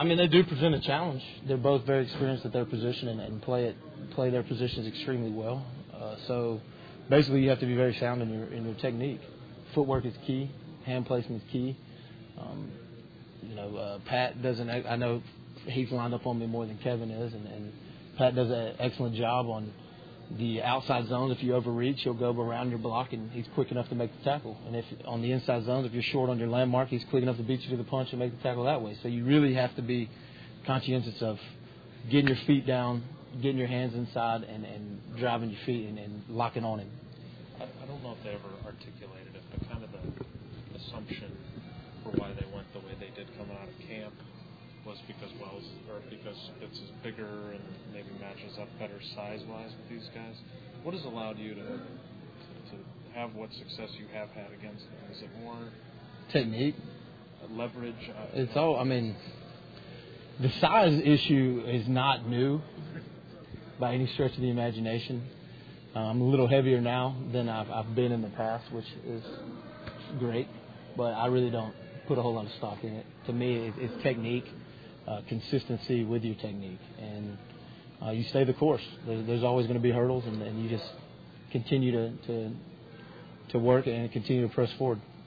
I mean, they do present a challenge. They're both very experienced at their position and play their positions extremely well. So basically, you have to be very sound in your technique. Footwork is key. Hand placement is key. Pat doesn't. I know he's lined up on me more than Kevin is, and Pat does an excellent job on the outside zones. If you overreach, he'll go around your block, and he's quick enough to make the tackle. And if on the inside zones, if you're short on your landmark, he's quick enough to beat you to the punch and make the tackle that way. So you really have to be conscientious of getting your feet down, getting your hands inside, and driving your feet and locking on him. I don't know if they ever articulated it, but kind of the assumption for why they went the way they did coming out of camp was because it's bigger and maybe matches up better size-wise with these guys. What has allowed you to have what success you have had against them? Is it more technique, leverage? It's all. I mean, the size issue is not new by any stretch of the imagination. I'm a little heavier now than I've been in the past, which is great, but I really don't put a whole lot of stock in it. To me, it's technique. Consistency with your technique, and you stay the course. There's always going to be hurdles, and you just continue to work and continue to press forward.